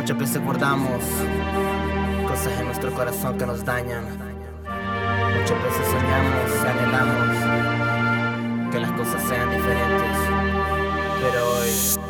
Muchas veces guardamos cosas en nuestro corazón que nos dañan. Muchas veces soñamos y anhelamos que las cosas sean diferentes, pero hoy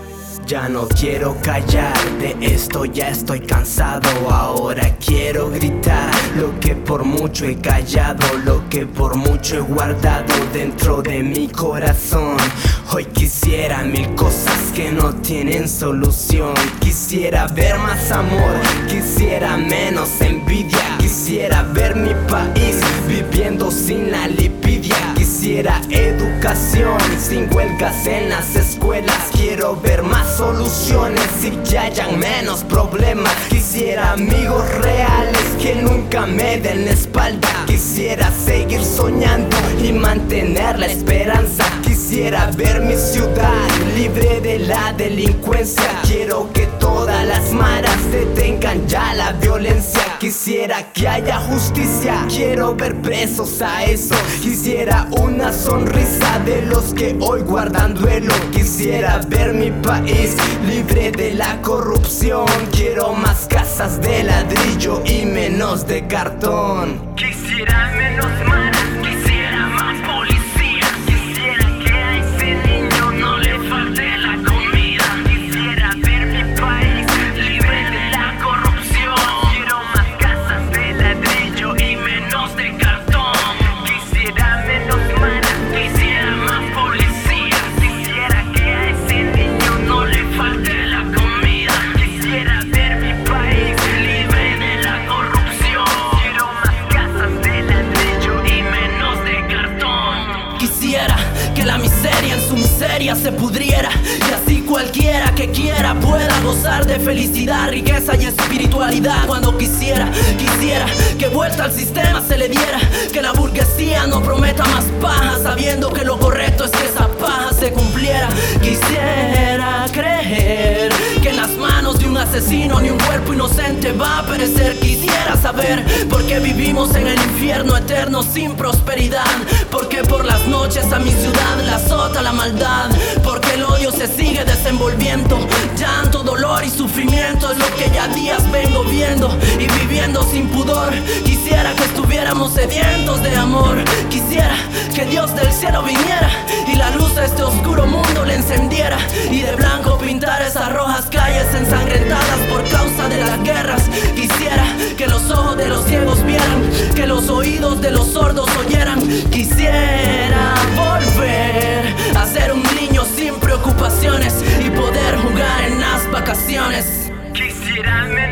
ya no quiero callar, de esto ya estoy cansado. Ahora quiero gritar lo que por mucho he callado, lo que por mucho he guardado dentro de mi corazón. Hoy quisiera mil cosas que no tienen solución. Quisiera ver más amor, quisiera menos envidia. Quisiera ver mi país viviendo sin la lipidia. Quisiera educación sin huelgas en las escuelas. Quiero ver más soluciones y que hayan menos problemas. Quisiera amigos reales que nunca me den la espalda. Quisiera seguir soñando y mantener la esperanza. Quisiera ver mi ciudad libre de la delincuencia. Quiero que todas las maras detengan ya la violencia. Quisiera que haya justicia, quiero ver presos a esos. Quisiera una sonrisa de los que hoy guardan duelo. Quisiera ver mi país libre de la corrupción. Quiero más casas de ladrillo y menos de cartón. Quisiera menos maras, quisiera más policía. Quisiera que a ese niño no le falte la comida. Quisiera ver mi país libre de la corrupción. Quiero más casas de ladrillo y menos de cartón. Quisiera menos maras, quisiera más policía. Quisiera que a ese niño no le falte la comida. Quisiera ver mi país libre de la corrupción. Quiero más casas de ladrillo y menos de cartón. Quisiera que la miseria en su miseria se pudriera, y así cualquiera que quiera pueda gozar de felicidad, riqueza y espiritualidad. Cuando quisiera que vuelta al sistema se le diera, que la burguesía no prometa más paja, sabiendo que lo correcto es que esa paja se cumpliera. Quisiera creer que en las manos de un asesino ni un cuerpo inocente va a perecer. Quisiera saber por qué vivimos en el infierno eterno sin prosperidad, porque por las noches a mi ciudad la azota la maldad, porque el odio se sigue desenvolviendo. Llanto, dolor y sufrimiento es lo que ya días vengo viendo y viviendo sin pudor. Quisiera que estuviéramos sedientos de amor. Quisiera que Dios del cielo viniera y la luz a este oscuro mundo le encendiera, y de blanco pintara esas rojas calles ensangrentadas por causa de las guerras. Quisiera que los ojos de los ciegos vieran, que los oídos de los sordos oyeran. Quisiera volver a ser un niño sin preocupaciones y poder jugar en las vacaciones. Quisiera